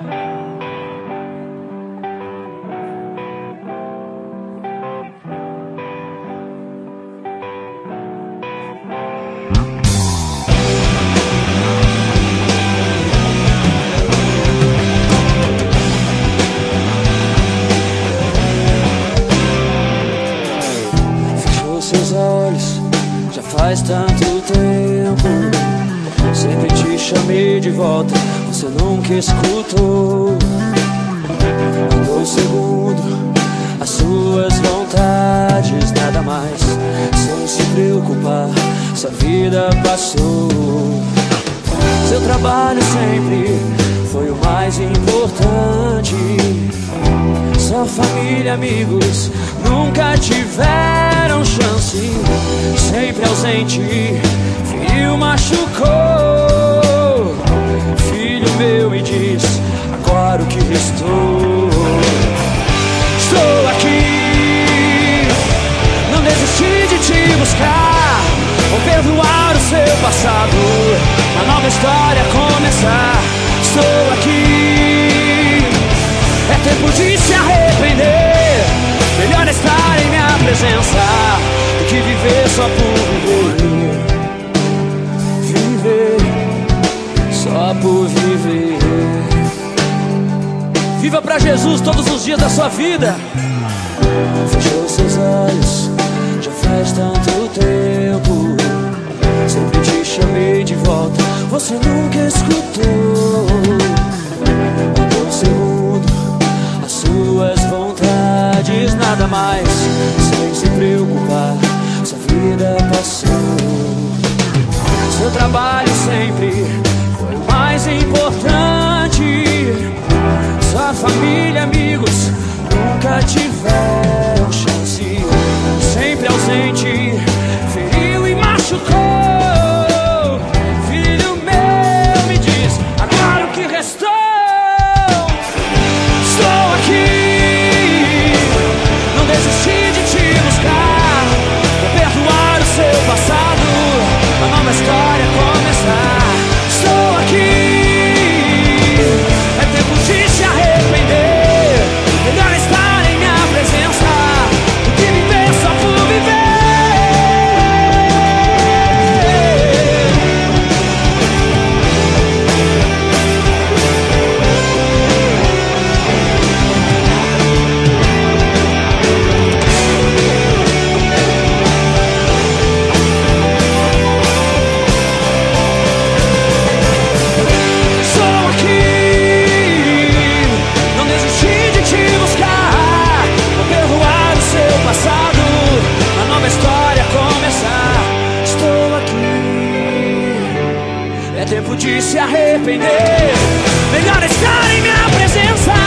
Seus olhos, já faz tanto tempo. Sempre te chamei de volta, você nunca escutou. Andou segundo as suas vontades, nada mais, sem se preocupar, sua vida passou. Seu trabalho sempre foi o mais importante. Sua família, amigos nunca tiveram chance. Sempre ausente, feriu, machucou. Filho meu, me diz agora o que restou. Estou aqui, não desisti de te buscar. Vou perdoar o seu passado, uma nova história começar. Estou aqui, é tempo de se arrepender. Melhor estar em minha presença do que viver só por viver. Viver só por viver. Viva pra Jesus todos os dias da sua vida. Fechou seus olhos, já faz tanto tempo. Sempre te chamei de volta, você nunca escutou. Andou segundo as suas vontades, nada mais, sem se preocupar, sua vida passou. Seu trabalho sempre foi o mais importante. Sua família, amigos nunca tiveram chance. Sempre ausente, feriu e machucou. Filho meu, me diz agora o que restou. Estou aqui, não desisti de te buscar. Vou perdoar o seu passado, uma nova história começar. Estou aqui, é tempo de se arrepender. Melhor estar em minha presença do que viver só por viver. Estou aqui, não desisti de te buscar. Vou perdoar o seu passado, uma nova história começar. Estou aqui, é tempo de se arrepender. Melhor estar em minha presença